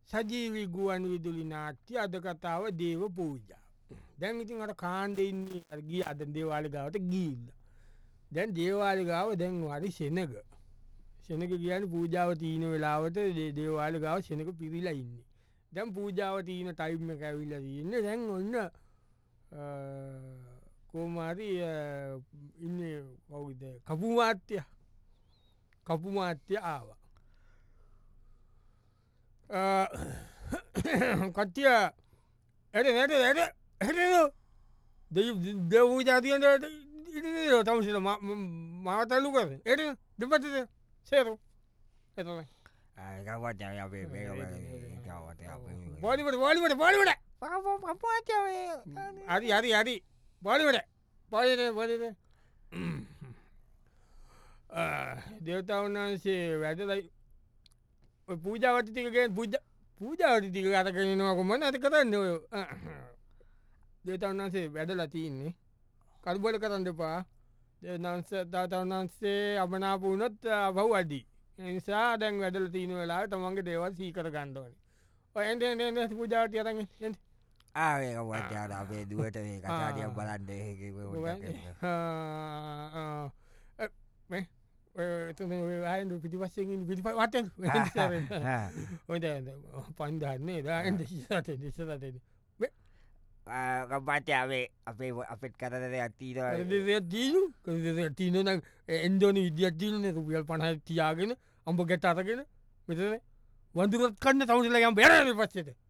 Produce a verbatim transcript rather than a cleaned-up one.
සජීවී ගුවන් විදුලි නාට්‍ය අද කතාව දේව පූජා. දැන් ඉතින් අර කාණ්ඩේ ඉන්නේ අර ගිය අද දේවාලිගාවට ගිහිල්ලා. දැන් දේවාලිගාව දැන් හරි සෙනග. සෙනග කියන්නේ පූජාව තීන වෙලාවට දේවාලිගාව සෙනග පිරීලා ඉන්නේ. දැන් පූජාව තීන ටයිම් එක ඇවිල්ලා තියෙන්නේ. දැන් ඔන්න කොහොමාරි ඉන්නේ කවුද? කපු මාත්‍යා. කපු මාත්‍යා ආවා. කට්ටිය එට නැට ඇට හැට දෙව් ජාතියන්ට තමසිට මාතල්ලු කර එට දෙපටද සේරු එතයි බොලිවට බොලිවට බොලිවට හරි හරි හරි බොලිවට බොලිට බොලිට දෙවතාවන්නාන්සේ වැඩලයි පූජාවටිතිකගෙන් පුජ පූජාවටිතික අත කරෙනවාකො මන ඇත කරන්න ඔය දේතවන්නාන්සේ වැඩලා තියන්නේ කල්බොල කරන්න පා දෙනන්ස තාතවන්නාන්සේ අමනාපුනොත් බව් අඩි නිසා දැන් වැඩල තියන වෙලා තමන්ගේ දේවල් සීකර ගන්ඩවන ඔය එන්ට පූජාවට අරග ආඒක වචාර අපේ දුවට මේ කතාටිය බලන්ඩ ආයු පිටිපස්සෙන් පිටි වට ඔය පන්දන්නේ දාට දිසතන කම්පාටයාවේ අපේ අපෙත් කරද අතීර දීනු තිීනන එන්දෝනි විද්‍යත්තිීන රුපියල් පණහ තියාගෙන අම්ඹ ගැට අතගෙන මෙතන වඳුරත් කන්න තවසලයම් බැර පස්සට